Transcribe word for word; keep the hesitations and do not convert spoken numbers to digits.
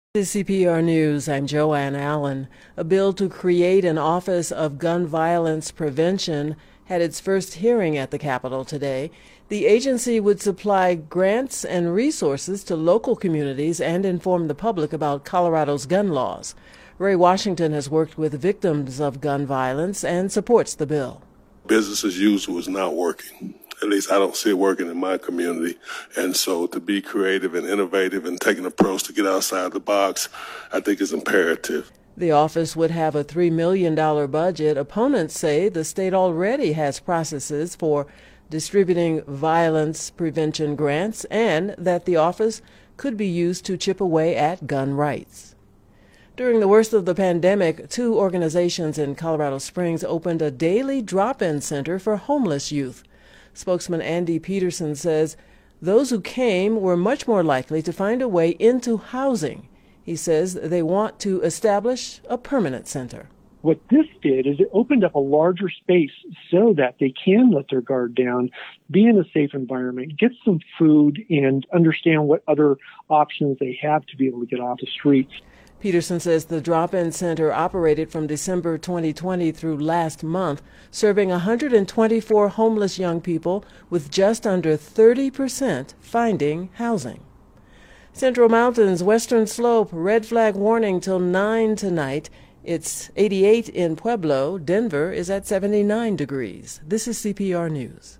This is C P R News. I'm Joanne Allen. A bill to create an Office of Gun Violence Prevention had its first hearing at the Capitol today. The agency would supply grants and resources to local communities and inform the public about Colorado's gun laws. Ray Washington has worked with victims of gun violence and supports the bill. Business as usual is not working. At least I don't see it working in my community. And so to be creative and innovative and take an approach to get outside the box, I think is imperative. The office would have a three million dollars budget. Opponents say the state already has processes for distributing violence prevention grants and that the office could be used to chip away at gun rights. During the worst of the pandemic, two organizations in Colorado Springs opened a daily drop-in center for homeless youth. Spokesman Andy Peterson says those who came were much more likely to find a way into housing. He says they want to establish a permanent center. What this did is it opened up a larger space so that they can let their guard down, be in a safe environment, get some food, and understand what other options they have to be able to get off the streets. Peterson says the drop-in center operated from December twenty twenty through last month, serving one hundred twenty-four homeless young people, with just under thirty percent finding housing. Central Mountains Western Slope, red flag warning till nine tonight. It's eighty-eight in Pueblo. Denver is at seventy-nine degrees. This is C P R News.